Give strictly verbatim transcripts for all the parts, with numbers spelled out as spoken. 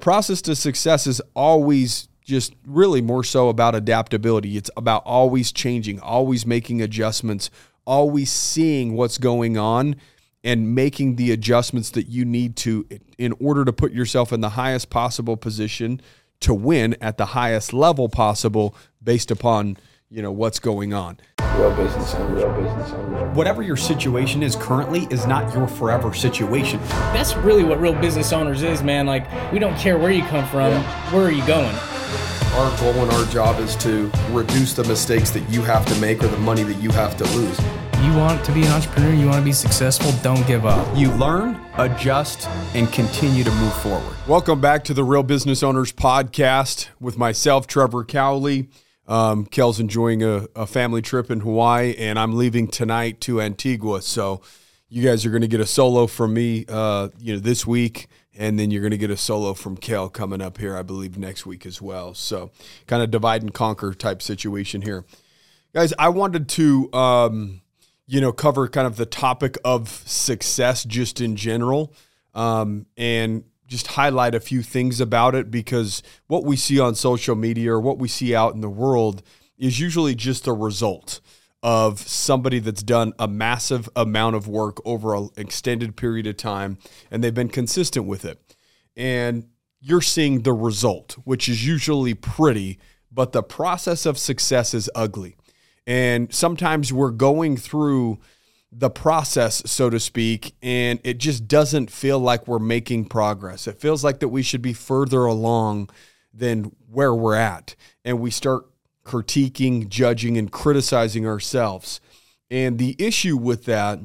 process to success is always just really more so about adaptability. It's about always changing, always making adjustments, always seeing what's going on and making the adjustments that you need to in order to put yourself in the highest possible position to win at the highest level possible based upon, you know, what's going on. Real business owner, real business owner. Whatever your situation is currently is not your forever situation. That's really what real business owners is, man. Like, we don't care where you come from, Yeah. where are you going? Our goal and our job is to reduce the mistakes that you have to make or the money that you have to lose. You want to be an entrepreneur, you want to be successful, don't give up. You learn, adjust, and continue to move forward. Welcome back to the Real Business Owners Podcast with myself, Trevor Cowley. Um, Kel's enjoying a, a family trip in Hawaii, and I'm leaving tonight to Antigua. So you guys are going to get a solo from me, uh, you know, this week, and then you're going to get a solo from Kel coming up here, I believe, next week as well. So kind of divide and conquer type situation here. Guys, I wanted to, um, you know, cover kind of the topic of success just in general, um, and just highlight a few things about it, because what we see on social media or what we see out in the world is usually just a result of somebody that's done a massive amount of work over an extended period of time, and they've been consistent with it. And you're seeing the result, which is usually pretty, but the process of success is ugly. And sometimes we're going through the process, so to speak, and it just doesn't feel like we're making progress. It feels like that we should be further along than where we're at. And we start critiquing, judging, and criticizing ourselves. And the issue with that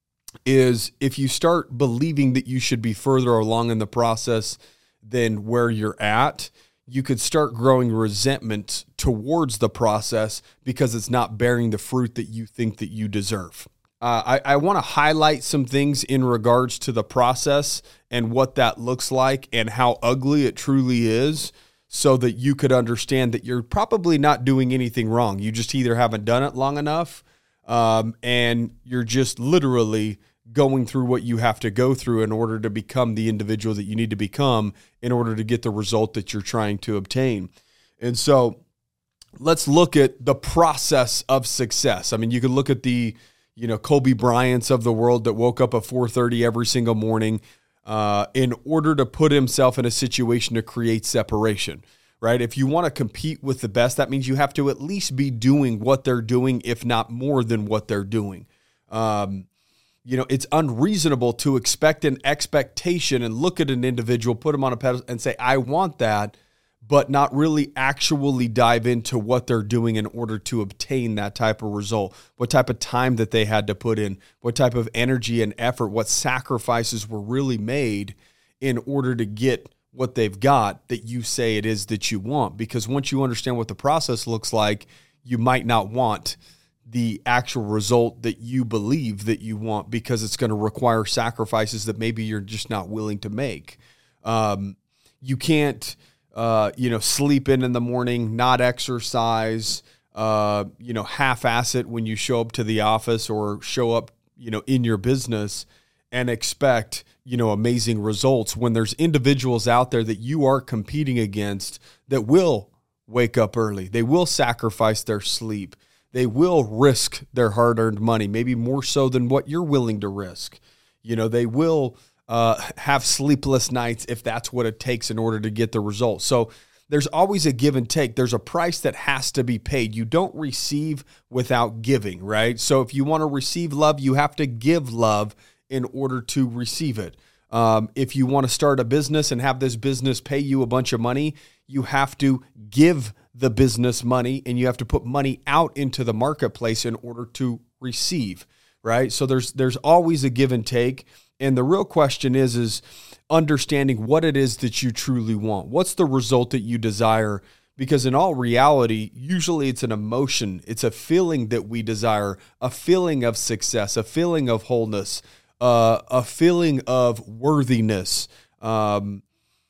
is if you start believing that you should be further along in the process than where you're at, you could start growing resentment towards the process because it's not bearing the fruit that you think that you deserve. Uh, I, I want to highlight some things in regards to the process and what that looks like and how ugly it truly is, so that you could understand that you're probably not doing anything wrong. You just either haven't done it long enough, um, and you're just literally going through what you have to go through in order to become the individual that you need to become in order to get the result that you're trying to obtain. And so let's look at the process of success. I mean, you could look at the, you know, Kobe Bryants of the world that woke up at four thirty every single morning uh, in order to put himself in a situation to create separation, right? If you want to compete with the best, that means you have to at least be doing what they're doing, if not more than what they're doing. Um, you know, it's unreasonable to expect an expectation and look at an individual, put them on a pedestal and say, I want that, but not really actually dive into what they're doing in order to obtain that type of result, what type of time that they had to put in, what type of energy and effort, what sacrifices were really made in order to get what they've got that you say it is that you want. Because once you understand what the process looks like, you might not want the actual result that you believe that you want, because it's going to require sacrifices that maybe you're just not willing to make. Um, you can't... Uh, you know, sleep in in the morning, not exercise, uh, you know, half-ass it when you show up to the office or show up, you know, in your business and expect, you know, amazing results when there's individuals out there that you are competing against that will wake up early. They will sacrifice their sleep. They will risk their hard-earned money, maybe more so than what you're willing to risk. You know, they will Uh, have sleepless nights if that's what it takes in order to get the result. So there's always a give and take. There's a price that has to be paid. You don't receive without giving, right? So if you want to receive love, you have to give love in order to receive it. Um, if you want to start a business and have this business pay you a bunch of money, you have to give the business money, and you have to put money out into the marketplace in order to receive, right? So there's there's always a give and take. And the real question is, is understanding what it is that you truly want. What's the result that you desire? Because in all reality, usually it's an emotion. It's a feeling that we desire, a feeling of success, a feeling of wholeness, uh, a feeling of worthiness, um,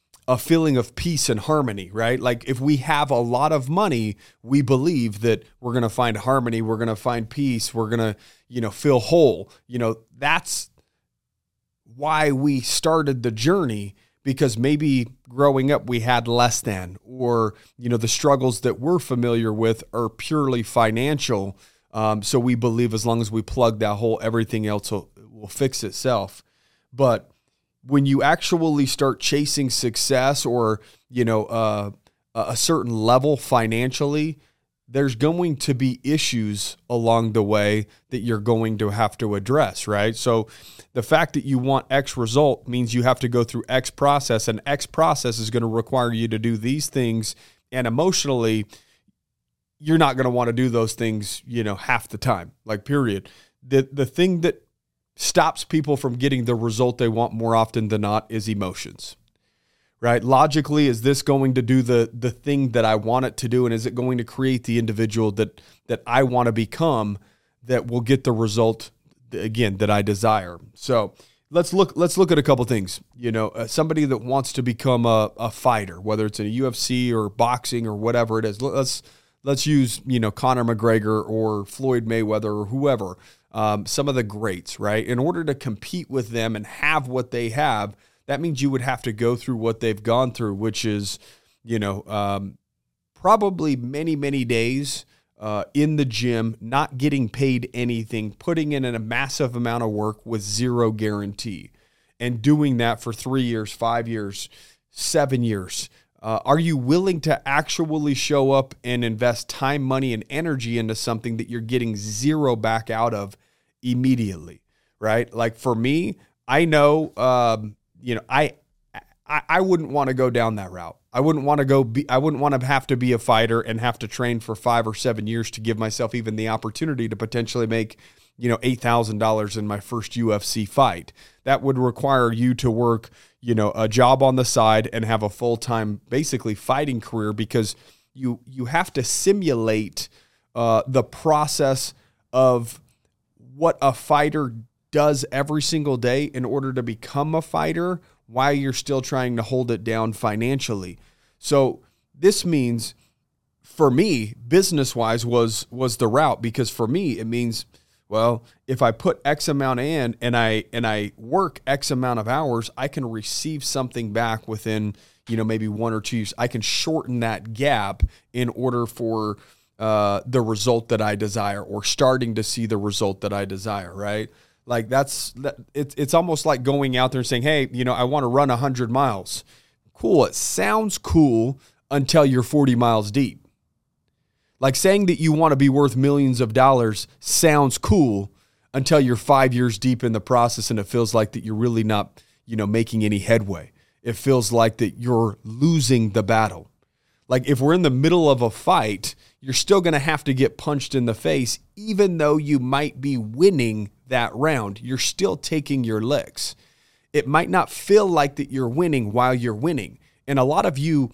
a feeling of peace and harmony, right? Like if we have a lot of money, we believe that we're going to find harmony, we're going to find peace, we're going to, you know, feel whole. You know, that's why we started the journey, because maybe growing up we had less than, or, you know, the struggles that we're familiar with are purely financial. Um, so we believe as long as we plug that hole, everything else will, will fix itself. But when you actually start chasing success or, you know, uh, a certain level financially, there's going to be issues along the way that you're going to have to address, right? So the fact that you want X result means you have to go through X process, and X process is going to require you to do these things. And emotionally, you're not going to want to do those things, you know, half the time, like period. The, the thing that stops people from getting the result they want more often than not is emotions. Right? Logically, is this going to do the the thing that I want it to do? And is it going to create the individual that that I want to become that will get the result, again, that I desire? So let's look let's look at a couple things. You know, uh, somebody that wants to become a, a fighter, whether it's in a U F C or boxing or whatever it is. Let's let's use, you know, Conor McGregor or Floyd Mayweather or whoever, um, some of the greats, right? In order to compete with them and have what they have, that means you would have to go through what they've gone through, which is, you know, um, probably many, many days uh, in the gym, not getting paid anything, putting in a massive amount of work with zero guarantee, and doing that for three years, five years, seven years. Uh, are you willing to actually show up and invest time, money, and energy into something that you're getting zero back out of immediately, right? Like for me, I know... Um, You know, I, I I wouldn't want to go down that route. I wouldn't want to go be, I wouldn't want to have to be a fighter and have to train for five or seven years to give myself even the opportunity to potentially make, you know, eight thousand dollars in my first U F C fight. That would require you to work, you know, a job on the side and have a full-time, basically fighting career, because you, you have to simulate uh, the process of what a fighter does every single day in order to become a fighter while you're still trying to hold it down financially. So this means, for me, business-wise was was the route, because for me it means, well, if I put X amount in and I and I work X amount of hours, I can receive something back within, you know, maybe one or two years. I can shorten that gap in order for uh, the result that I desire, or starting to see the result that I desire, right? Like that's, that, it's it's almost like going out there and saying, hey, you know, I want to run one hundred miles. Cool. It sounds cool until you're forty miles deep. Like saying that you want to be worth millions of dollars sounds cool until you're five years deep in the process and it feels like that you're really not, you know, making any headway. It feels like that you're losing the battle. Like if we're in the middle of a fight, you're still going to have to get punched in the face, even though you might be winning that round. You're still taking your licks. It might not feel like that you're winning while you're winning. And a lot of you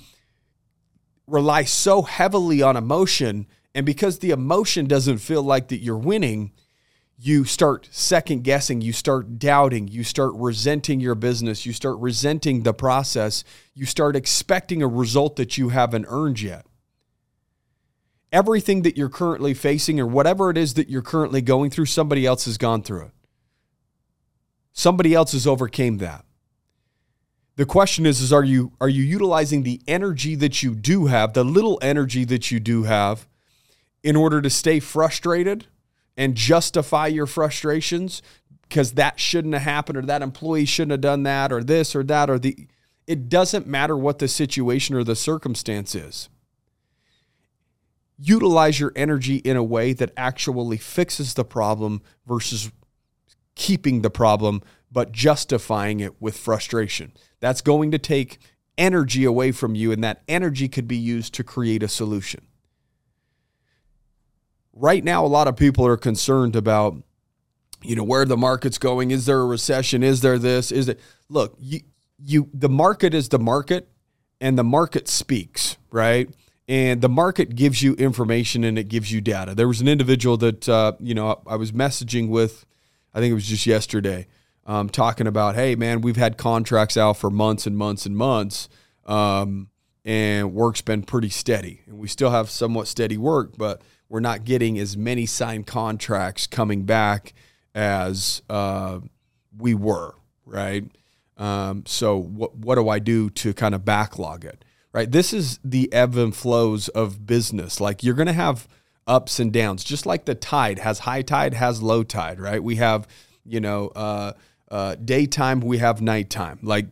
rely so heavily on emotion, and because the emotion doesn't feel like that you're winning, you start second guessing, you start doubting, you start resenting your business, you start resenting the process, you start expecting a result that you haven't earned yet. Everything that you're currently facing, or whatever it is that you're currently going through, somebody else has gone through it. Somebody else has overcame that. The question is, is are you are you utilizing the energy that you do have, the little energy that you do have, in order to stay frustrated and justify your frustrations because that shouldn't have happened, or that employee shouldn't have done that, or this or that, or the, it doesn't matter what the situation or the circumstance is. Utilize your energy in a way that actually fixes the problem versus keeping the problem, but justifying it with frustration. That's going to take energy away from you, and that energy could be used to create a solution. Right now, a lot of people are concerned about, you know, where the market's going. Is there a recession? Is there this? Is it? Look, you, you, the market is the market, and the market speaks, right? And the market gives you information and it gives you data. There was an individual that, uh, you know, I was messaging with, I think it was just yesterday, um, talking about, hey, man, we've had contracts out for months and months and months, um, and work's been pretty steady. And we still have somewhat steady work, but we're not getting as many signed contracts coming back as uh, we were, right? Um, so what, what do I do to kind of backlog it, right? This is the ebb and flows of business. Like you're going to have ups and downs, just like the tide has high tide, has low tide, right? We have, you know, uh, uh, daytime, we have nighttime. Like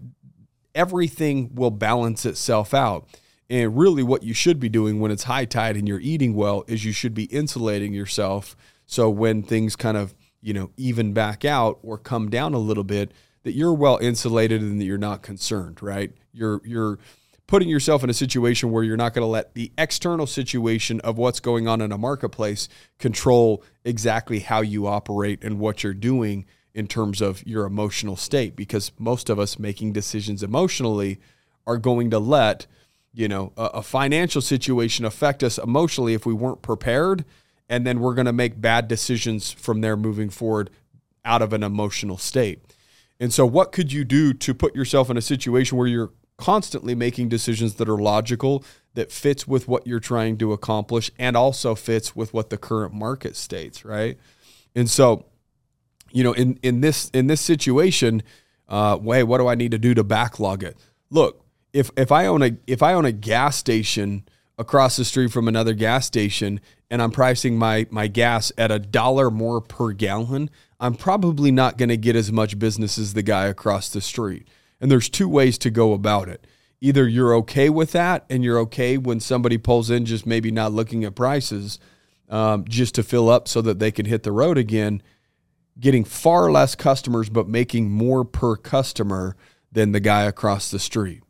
everything will balance itself out. And really what you should be doing when it's high tide and you're eating well is you should be insulating yourself. So when things kind of, you know, even back out or come down a little bit, that you're well insulated and that you're not concerned, right? You're, you're putting yourself in a situation where you're not going to let the external situation of what's going on in a marketplace control exactly how you operate and what you're doing in terms of your emotional state, because most of us making decisions emotionally are going to let, you know, a, a financial situation affect us emotionally if we weren't prepared. And then we're going to make bad decisions from there moving forward out of an emotional state. And so what could you do to put yourself in a situation where you're constantly making decisions that are logical, that fits with what you're trying to accomplish and also fits with what the current market states, right? And so, you know, in, in this in this situation, uh, hey, what do I need to do to backlog it? Look, if if I own a if I own a gas station across the street from another gas station and I'm pricing my my gas at a dollar more per gallon, I'm probably not going to get as much business as the guy across the street. And there's two ways to go about it. Either you're okay with that and you're okay when somebody pulls in just maybe not looking at prices um, just to fill up so that they can hit the road again, getting far less customers but making more per customer than the guy across the street.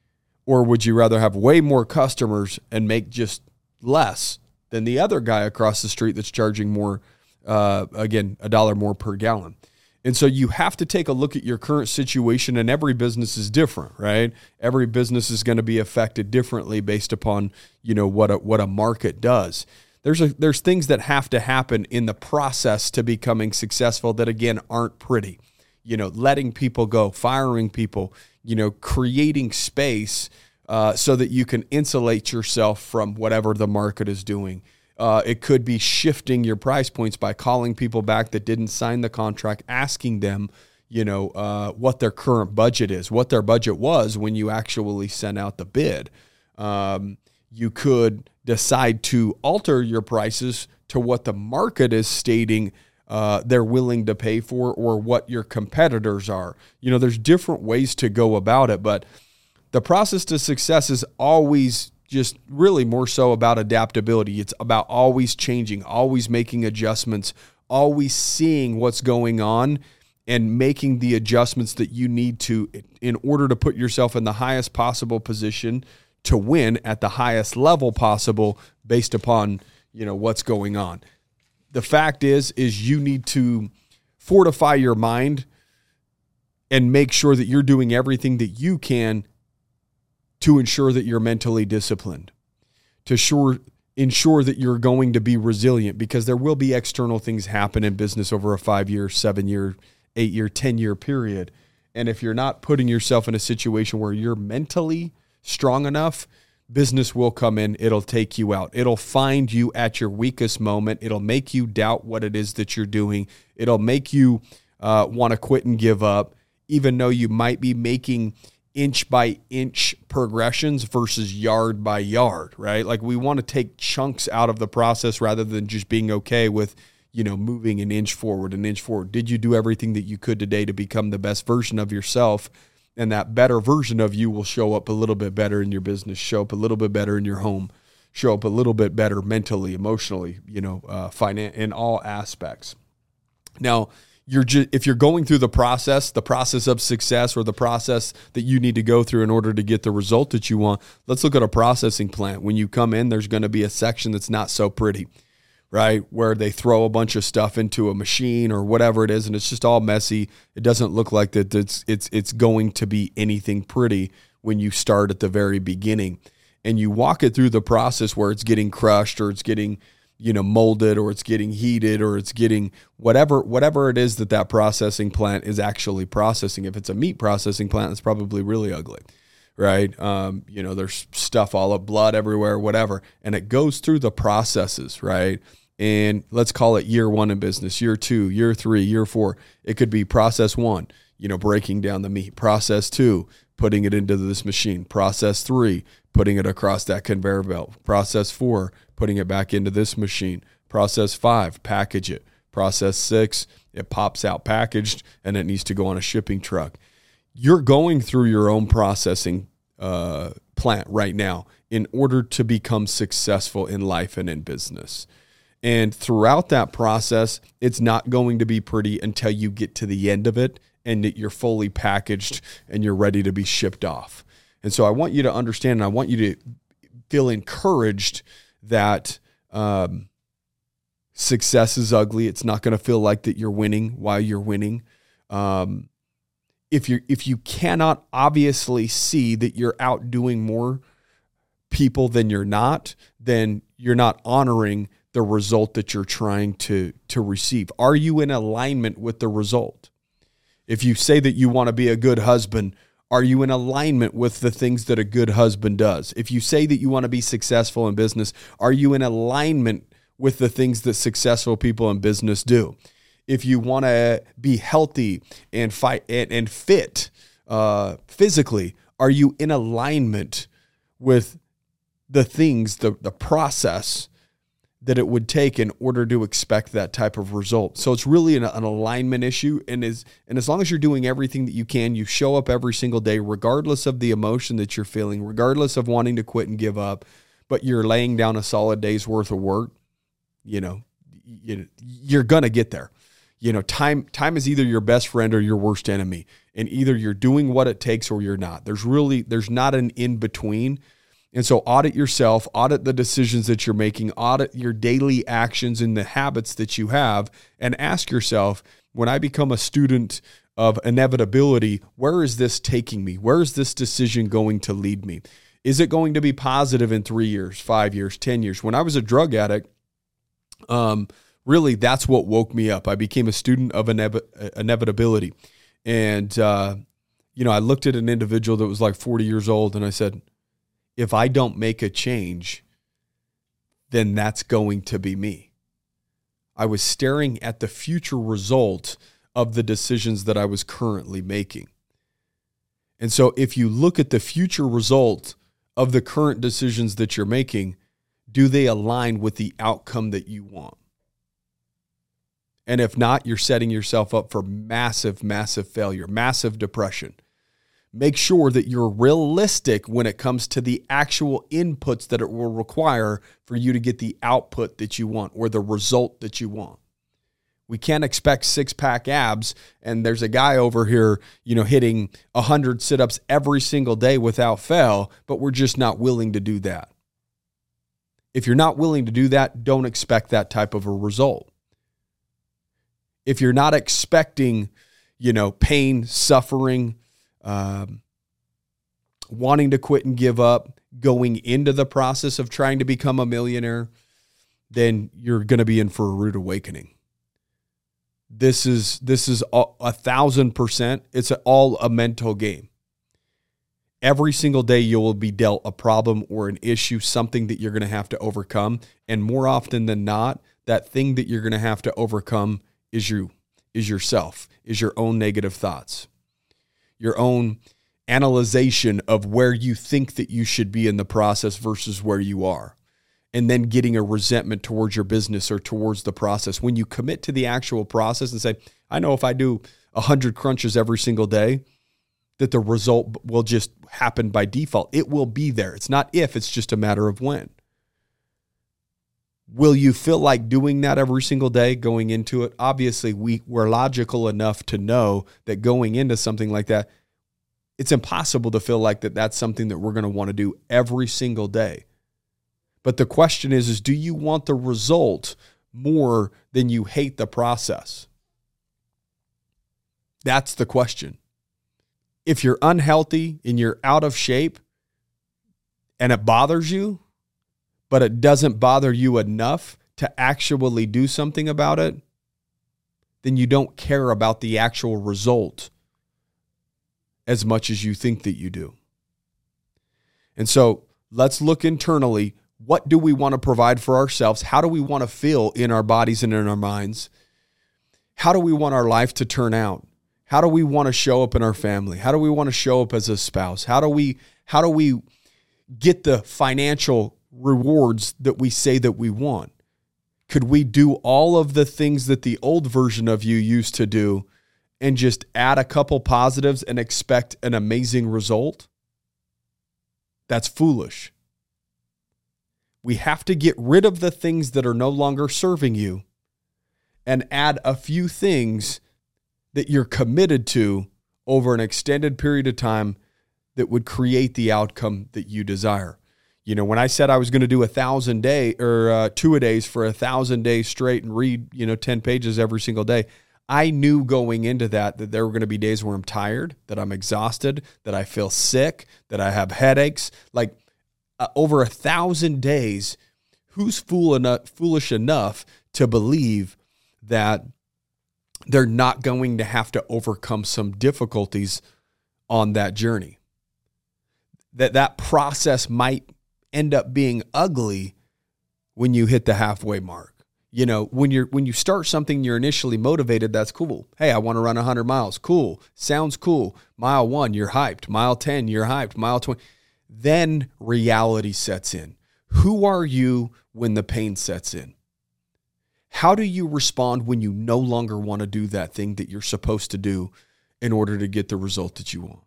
Or would you rather have way more customers and make just less than the other guy across the street that's charging more, uh, again, a dollar more per gallon? And so you have to take a look at your current situation, and every business is different, right? Every business is going to be affected differently based upon, you know, what a, what a market does. There's a, there's things that have to happen in the process to becoming successful that, again, aren't pretty. You know, letting people go, firing people, you know, creating space uh, so that you can insulate yourself from whatever the market is doing. Uh, it could be shifting your price points by calling people back that didn't sign the contract, asking them, you know, uh, what their current budget is, what their budget was when you actually sent out the bid. Um, you could decide to alter your prices to what the market is stating uh, they're willing to pay for, or what your competitors are. You know, there's different ways to go about it, but the process to success is always just really more so about adaptability. It's about always changing, always making adjustments, always seeing what's going on and making the adjustments that you need to in order to put yourself in the highest possible position to win at the highest level possible based upon, you know, what's going on. The fact is, is you need to fortify your mind and make sure that you're doing everything that you can to ensure that you're mentally disciplined, to sure, ensure that you're going to be resilient, because there will be external things happen in business over a five-year, seven-year, eight-year, ten-year period. And if you're not putting yourself in a situation where you're mentally strong enough, business will come in. It'll take you out. It'll find you at your weakest moment. It'll make you doubt what it is that you're doing. It'll make you uh, want to quit and give up, even though you might be making inch by inch progressions versus yard by yard, right? Like we want to take chunks out of the process rather than just being okay with, you know, moving an inch forward, an inch forward. Did you do everything that you could today to become the best version of yourself? And that better version of you will show up a little bit better in your business, show up a little bit better in your home, show up a little bit better mentally, emotionally, you know, uh, finan- in all aspects. Now, You're just, if you're going through the process, the process of success, or the process that you need to go through in order to get the result that you want, let's look at a processing plant. When you come in, there's going to be a section that's not so pretty, right? Where they throw a bunch of stuff into a machine or whatever it is, and it's just all messy. It doesn't look like that it's it's it's going to be anything pretty when you start at the very beginning. And you walk it through the process where it's getting crushed, or it's getting, you know, molded, or it's getting heated, or it's getting whatever, whatever it is that that processing plant is actually processing. If it's a meat processing plant, it's probably really ugly, right? Um, you know, there's stuff all up, blood everywhere, whatever. And it goes through the processes, right? And let's call it year one in business, year two, year three, year four. It could be process one. you know, breaking down the meat. Process two, putting it into this machine. Process three, putting it across that conveyor belt. Process four, putting it back into this machine. Process five, package it. Process six, it pops out packaged and it needs to go on a shipping truck. You're going through your own processing uh, plant right now in order to become successful in life and in business. And throughout that process, it's not going to be pretty until you get to the end of it and that you're fully packaged and you're ready to be shipped off. And so I want you to understand, and I want you to feel encouraged that um, success is ugly. It's not going to feel like that you're winning while you're winning. Um, if you if you cannot obviously see that you're outdoing more people than you're not, then you're not honoring the result that you're trying to to receive. Are you in alignment with the result? If you say that you want to be a good husband, are you in alignment with the things that a good husband does? If you say that you want to be successful in business, are you in alignment with the things that successful people in business do? If you want to be healthy and fight and, and fit uh, physically, are you in alignment with the things, the, the process that it would take in order to expect that type of result? So it's really an, an alignment issue. And as, and as long as you're doing everything that you can, you show up every single day, regardless of the emotion that you're feeling, regardless of wanting to quit and give up, but you're laying down a solid day's worth of work, you know, you, you're going to get there. You know, time, time is either your best friend or your worst enemy. And either you're doing what it takes or you're not. There's really, there's not an in between. And so audit yourself, audit the decisions that you're making, audit your daily actions and the habits that you have, and ask yourself, when I become a student of inevitability, where is this taking me? Where is this decision going to lead me? Is it going to be positive in three years, five years, ten years? When I was a drug addict, um, really that's what woke me up. I became a student of inev- inevitability. And, uh, you know, I looked at an individual that was like forty years old and I said, if I don't make a change, then that's going to be me. I was staring at the future result of the decisions that I was currently making. And so if you look at the future result of the current decisions that you're making, do they align with the outcome that you want? And if not, you're setting yourself up for massive, massive failure, massive depression. Make sure that you're realistic when it comes to the actual inputs that it will require for you to get the output that you want or the result that you want. We can't expect six-pack abs and there's a guy over here, you know, hitting one hundred sit-ups every single day without fail, but we're just not willing to do that. If you're not willing to do that, don't expect that type of a result. If you're not expecting, you know, pain, suffering, Um, wanting to quit and give up, going into the process of trying to become a millionaire, then you're going to be in for a rude awakening. This is this is a, a thousand percent. It's all a mental game. Every single day you will be dealt a problem or an issue, something that you're going to have to overcome. And more often than not, that thing that you're going to have to overcome is you, is yourself, is your own negative thoughts. Your own analyzation of where you think that you should be in the process versus where you are, and then getting a resentment towards your business or towards the process. When you commit to the actual process and say, I know if I do one hundred crunches every single day, that the result will just happen by default. It will be there. It's not if, it's just a matter of when. Will you feel like doing that every single day going into it? Obviously, we, we're logical enough to know that going into something like that, it's impossible to feel like that that's something that we're going to want to do every single day. But the question is, is do you want the result more than you hate the process? That's the question. If you're unhealthy and you're out of shape and it bothers you, but it doesn't bother you enough to actually do something about it, then you don't care about the actual result as much as you think that you do. And so let's look internally. What do we want to provide for ourselves? How do we want to feel in our bodies and in our minds? How do we want our life to turn out? How do we want to show up in our family? How do we want to show up as a spouse? How do we how do we get the financial rewards that we say that we want? Could we do all of the things that the old version of you used to do and just add a couple positives and expect an amazing result? That's foolish. We have to get rid of the things that are no longer serving you and add a few things that you're committed to over an extended period of time that would create the outcome that you desire. You know, when I said I was going to do a thousand day or uh, two a days for a thousand days straight and read, you know, ten pages every single day, I knew going into that that there were going to be days where I'm tired, that I'm exhausted, that I feel sick, that I have headaches. Like uh, over a thousand days, who's fool enough, foolish enough to believe that they're not going to have to overcome some difficulties on that journey? That that process might end up being ugly when you hit the halfway mark. You know, when you're when you start something, you're initially motivated. That's cool. Hey, I want to run one hundred miles. Cool. Sounds cool. Mile one, you're hyped. Mile ten, you're hyped. Mile twenty. Then reality sets in. Who are you when the pain sets in? How do you respond when you no longer want to do that thing that you're supposed to do in order to get the result that you want?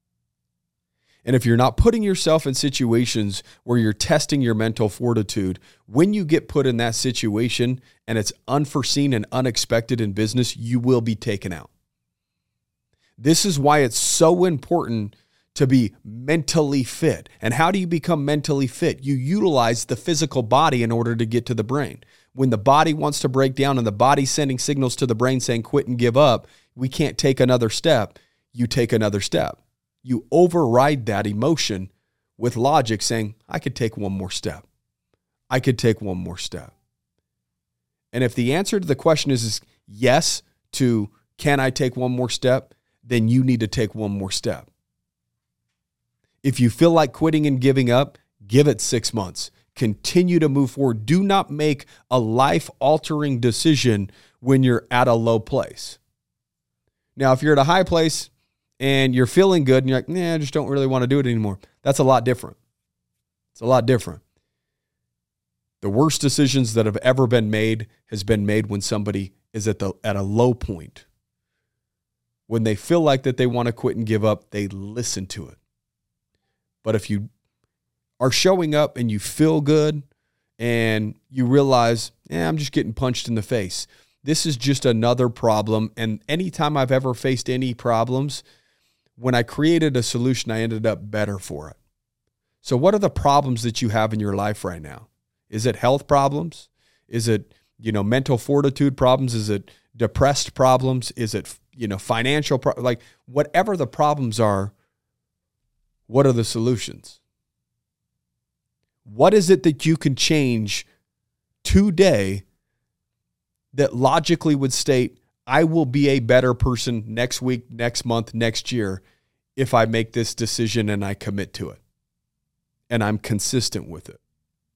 And if you're not putting yourself in situations where you're testing your mental fortitude, when you get put in that situation and it's unforeseen and unexpected in business, you will be taken out. This is why it's so important to be mentally fit. And how do you become mentally fit? You utilize the physical body in order to get to the brain. When the body wants to break down and the body's sending signals to the brain saying, quit and give up, we can't take another step, you take another step. You override that emotion with logic saying, I could take one more step. I could take one more step. And if the answer to the question is, is yes to can I take one more step, then you need to take one more step. If you feel like quitting and giving up, give it six months. Continue to move forward. Do not make a life-altering decision when you're at a low place. Now, if you're at a high place, and you're feeling good and you're like, nah, I just don't really want to do it anymore. That's a lot different. It's a lot different. The worst decisions that have ever been made has been made when somebody is at the at a low point. When they feel like that they want to quit and give up, they listen to it. But if you are showing up and you feel good and you realize, eh, I'm just getting punched in the face. This is just another problem. And anytime I've ever faced any problems, when I created a solution, I ended up better for it. So what are the problems that you have in your life right now? Is it health problems? Is it, you know, mental fortitude problems? Is it depressed problems? Is it, you know, financial problems? Like whatever the problems are, what are the solutions? What is it that you can change today that logically would state, I will be a better person next week, next month, next year if I make this decision and I commit to it and I'm consistent with it.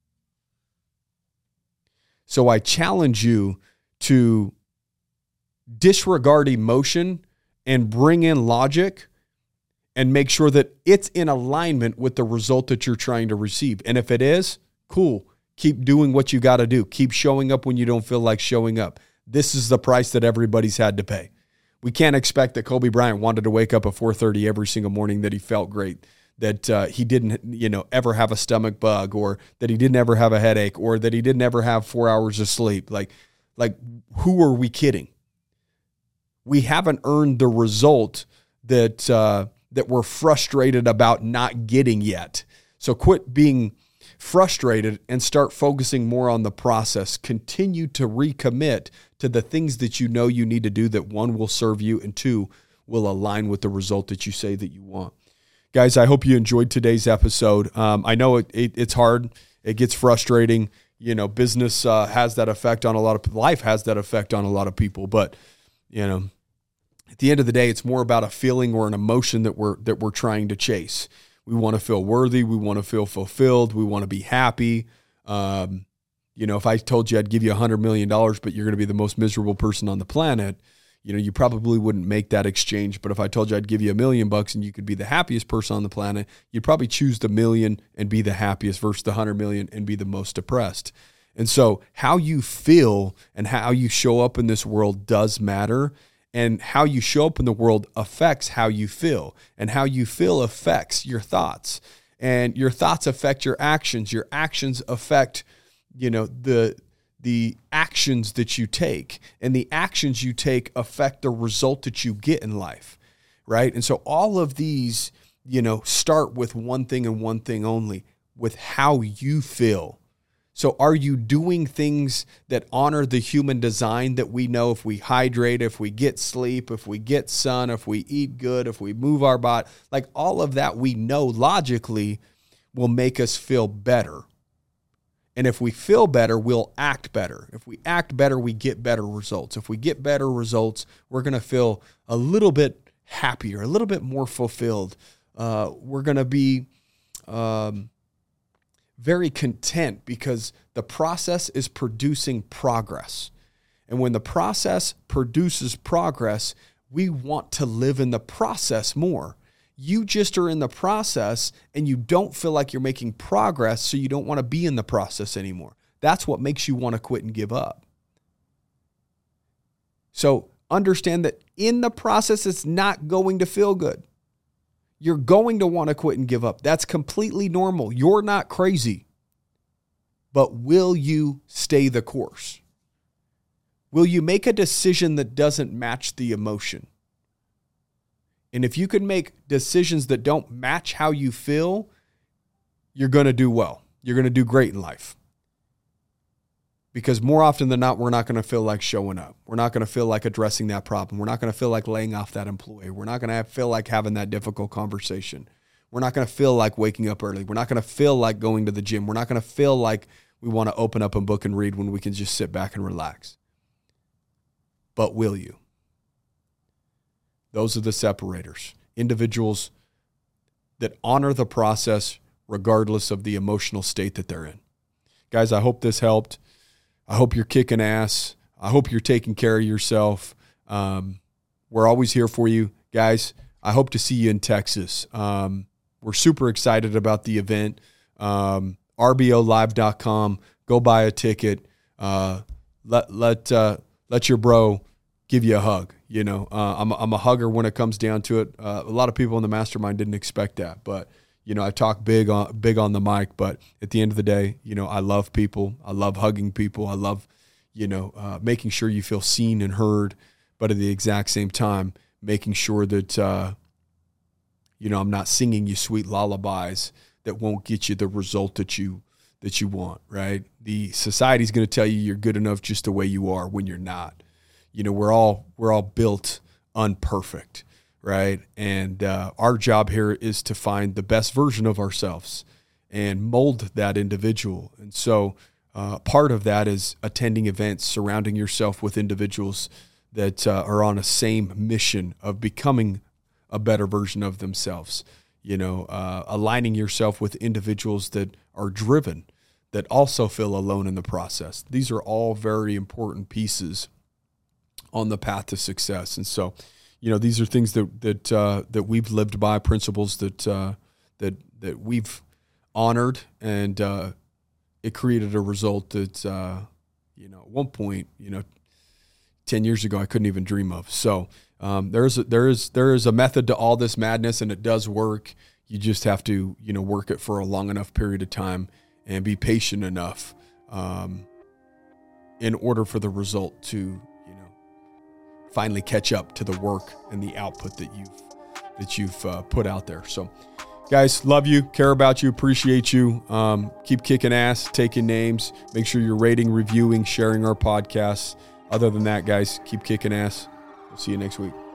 So I challenge you to disregard emotion and bring in logic and make sure that it's in alignment with the result that you're trying to receive. And if it is, cool. Keep doing what you got to do. Keep showing up when you don't feel like showing up. This is the price that everybody's had to pay. We can't expect that Kobe Bryant wanted to wake up at four thirty every single morning, that he felt great, that uh, he didn't, you know, ever have a stomach bug, or that he didn't ever have a headache, or that he didn't ever have four hours of sleep. Like, like who are we kidding? We haven't earned the result that uh, that we're frustrated about not getting yet. So quit being frustrated and start focusing more on the process. Continue to recommit to the things that you know you need to do, that one will serve you and two will align with the result that you say that you want. Guys, I hope you enjoyed today's episode. Um, I know it, it, it's hard. It gets frustrating. You know, business uh, has that effect on a lot of life has that effect on a lot of people. But, you know, at the end of the day, it's more about a feeling or an emotion that we're that we're trying to chase. We want to feel worthy. We want to feel fulfilled. We want to be happy. Um, you know, if I told you I'd give you one hundred million dollars, but you're going to be the most miserable person on the planet, you know, you probably wouldn't make that exchange. But if I told you I'd give you a million bucks and you could be the happiest person on the planet, you'd probably choose the million and be the happiest versus the hundred million and be the most depressed. And so how you feel and how you show up in this world does matter. And how you show up in the world affects how you feel. And how you feel affects your thoughts. And your thoughts affect your actions. Your actions affect, you know, the the actions that you take, and the actions you take affect the result that you get in life, right? And so all of these, you know, start with one thing and one thing only, with how you feel. So are you doing things that honor the human design that we know if we hydrate, if we get sleep, if we get sun, if we eat good, if we move our body, like all of that we know logically will make us feel better. And if we feel better, we'll act better. If we act better, we get better results. If we get better results, we're going to feel a little bit happier, a little bit more fulfilled. Uh, we're going to be um, very content because the process is producing progress. And when the process produces progress, we want to live in the process more. You just are in the process and you don't feel like you're making progress, so you don't want to be in the process anymore. That's what makes you want to quit and give up. So understand that in the process, it's not going to feel good. You're going to want to quit and give up. That's completely normal. You're not crazy. But will you stay the course? Will you make a decision that doesn't match the emotion? And if you can make decisions that don't match how you feel, you're going to do well. You're going to do great in life. Because more often than not, we're not going to feel like showing up. We're not going to feel like addressing that problem. We're not going to feel like laying off that employee. We're not going to have, feel like having that difficult conversation. We're not going to feel like waking up early. We're not going to feel like going to the gym. We're not going to feel like we want to open up a book and read when we can just sit back and relax. But will you? Those are the separators. Individuals that honor the process regardless of the emotional state that they're in. Guys, I hope this helped. I hope you're kicking ass. I hope you're taking care of yourself. Um, we're always here for you. Guys, I hope to see you in Texas. Um, we're super excited about the event. Um, R B O live dot com. Go buy a ticket. Uh, let let uh, let your bro give you a hug. You know, uh, I'm, I'm a hugger when it comes down to it. Uh, a lot of people in the mastermind didn't expect that, but you know, I talk big on big on the mic. But at the end of the day, you know, I love people. I love hugging people. I love, you know, uh, making sure you feel seen and heard. But at the exact same time, making sure that uh, you know, I'm not singing you sweet lullabies that won't get you the result that you that you want. Right? The society's going to tell you you're good enough just the way you are when you're not. You know, we're all we're all built unperfect, right? And uh, our job here is to find the best version of ourselves and mold that individual. And so uh, part of that is attending events, surrounding yourself with individuals that uh, are on a same mission of becoming a better version of themselves. You know, uh, aligning yourself with individuals that are driven, that also feel alone in the process. These are all very important pieces on the path to success. And so, you know, these are things that that uh, that we've lived by, principles that uh, that that we've honored, and uh, it created a result that uh, you know, at one point, you know, ten years ago, I couldn't even dream of. So um, there's a, there is there is a method to all this madness, and it does work. You just have to, you know, work it for a long enough period of time and be patient enough um, in order for the result to finally catch up to the work and the output that you've that you've uh, put out there. So, guys, love you, care about you, appreciate you. Um, keep kicking ass, taking names. Make sure you're rating, reviewing, sharing our podcasts. Other than that, guys, keep kicking ass. We'll see you next week.